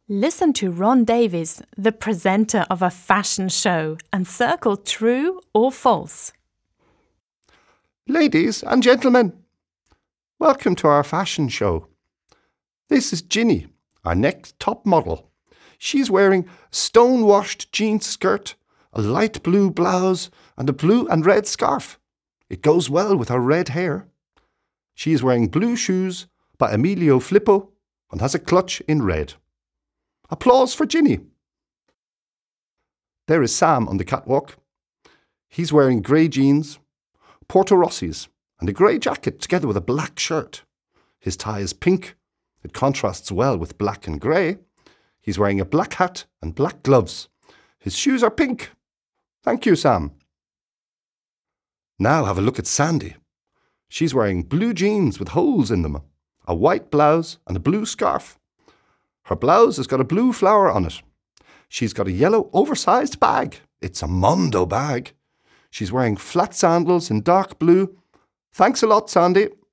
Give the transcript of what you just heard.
Listen to Ron Davies, the presenter of a fashion show, and circle true or false. Ladies and gentlemen, welcome to our fashion show. This is Ginny, our next top model. She's wearing a stone-washed jeans skirt, a light blue blouse and a blue and red scarf. It goes well with her red hair. She is wearing blue shoes by Emilio Filippo and has a clutch in red. Applause for Ginny. There is Sam on the catwalk. He's wearing grey jeans, Porto Rossi's and a grey jacket together with a black shirt. His tie is pink. It contrasts well with black and grey. He's wearing a black hat and black gloves. His shoes are pink. Thank you, Sam. Now have a look at Sandy. She's wearing blue jeans with holes in them, a white blouse and a blue scarf. Her blouse has got a blue flower on it. She's got a yellow oversized bag. It's a Mondo bag. She's wearing flat sandals in dark blue. Thanks a lot, Sandy.